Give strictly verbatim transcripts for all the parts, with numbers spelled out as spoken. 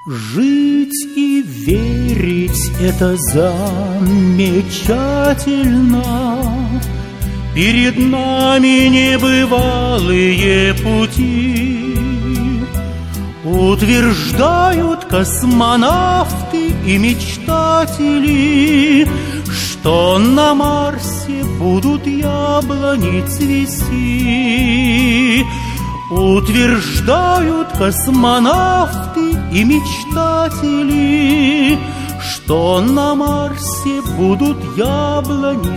Жить и верить — это замечательно. Перед нами небывалые пути. Утверждают космонавты и мечтатели, что на Марсе будут яблони цвести. Утверждают космонавты и мечтатели, что на Марсе будут яблони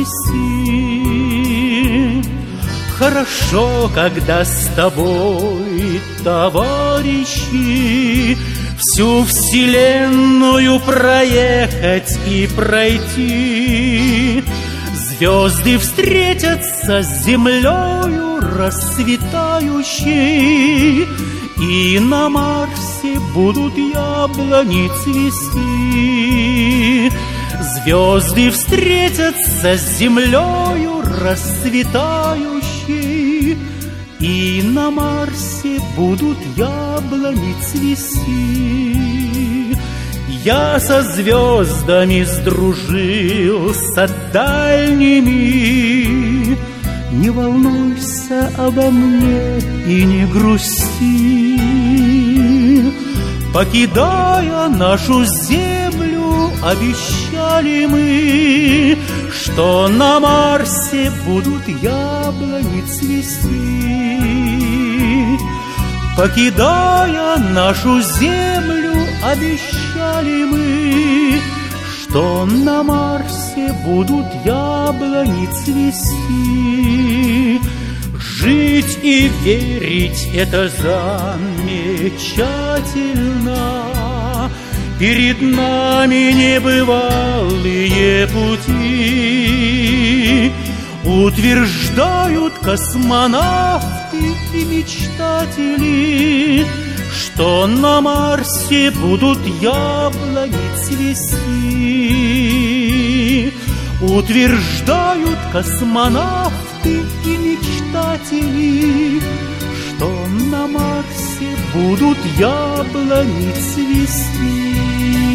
цвести. Хорошо, когда с тобой, товарищи, всю вселенную проехать и пройти. Звезды встретятся с землею расцветающей, и на Марсе будут яблони цвести. Звезды встретятся с землею расцветающей, и на Марсе будут яблони цвести. Я со звездами сдружился дальними. Не волнуйся обо мне и не грусти. Покидая нашу землю, обещали мы, что на Марсе будут яблони цвести. Покидая нашу землю, обещали мы, что на Марсе будут яблони цвести. Жить и верить — это замечательно. Перед нами небывалые пути. Утверждают космонавты и мечтатели, что на Марсе будут яблони цвести. Утверждают космонавты и мечтатели, что на Марсе будут яблони цвести.